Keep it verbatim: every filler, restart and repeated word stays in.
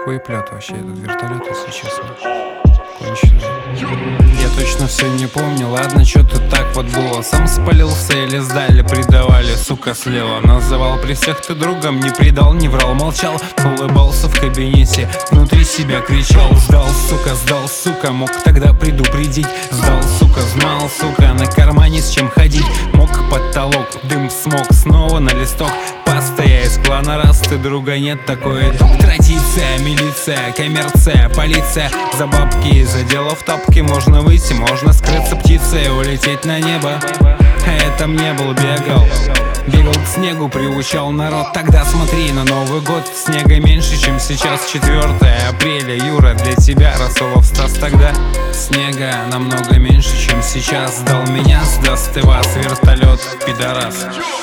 хуеплет вообще этот вертолет, если честно. Конченый. Я точно все не помню, ладно, что-то так вот было. Сам спалился или сдали, предавали, сука, слева. Называл при всех ты другом, не предал, не врал, молчал. Улыбался в кабинете, внутри себя кричал. Сдал, сука, сдал, сука, мог тогда предупредить. Сдал, сука, знал, сука, на кармане с чем ходить. Мог потолок, дым, смог, снова на листок. Паста я из плана, раз ты друга нет, такое тут традиция. Милиция, коммерция, полиция. За бабки, за дело в тапке можно выйти, можно скрыться птицей, улететь на небо. А это мне был бегал. Бегал к снегу, приучал народ. Тогда смотри, на Новый год снега меньше, чем сейчас. Четвёртое апреля, Юра, для тебя Расулов Стас. Тогда снега намного меньше, чем сейчас. Сдал меня, сдаст и вас, вертолет, пидорас.